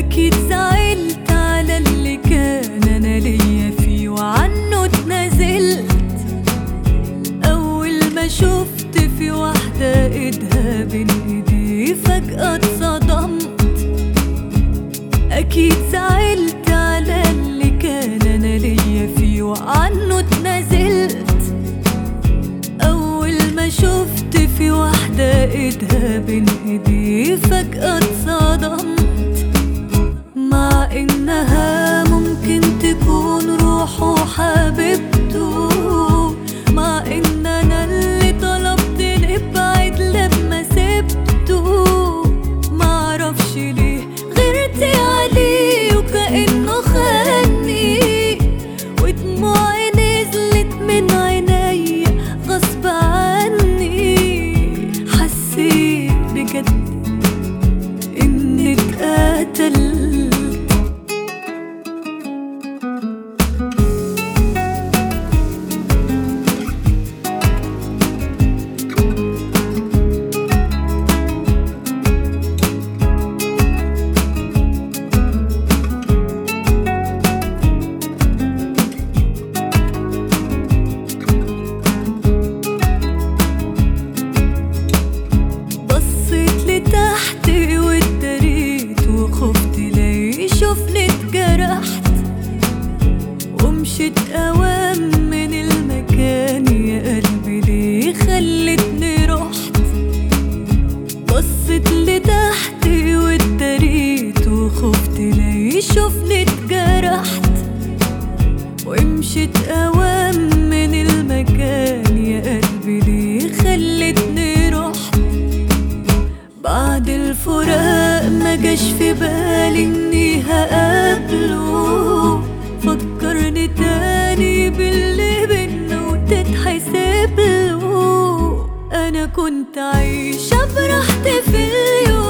أكيد زعلت على اللي كان أنا ليا فيه وعنه اتنازلت. أول ما شفت في واحدة إيدها بين إيدي فجأة اتصدمت. أكيد زعلت على اللي كان أنا ليا فيه وعنه اتنازلت. أول ما شفت في واحدة إيدها بين إيدي فجأة اتصدمت. مع إنها ممكن تكون روحه وحبيبته، مع إن أنا اللي طلبت نبعد لما سبته. معرفش ليه غيرت عليه وكأنه خاني، ودموعي نزلت من عيني غصب عني. حسيت بجد إني اتقتلت. تحت واتدريت وخفت لا يشوفني اتجرحت، ومشيت اوام من المكان يا قلبي ليه خلتني رحت. بصيت لتحت واتدريت وخفت لا يشوفني اتجرحت، ومشيت اوام من المكان يا قلبي ليه خلتني رحت. بعد الفراق ما جاش في بالي اني هقابله، فكرني تاني باللي بينا وتتحسب له. انا كنت عايشة براحتي في اليوم